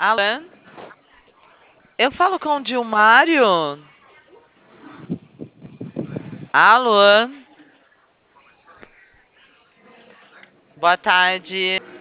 Alan, eu falo com o Dilmário. Alô, boa tarde.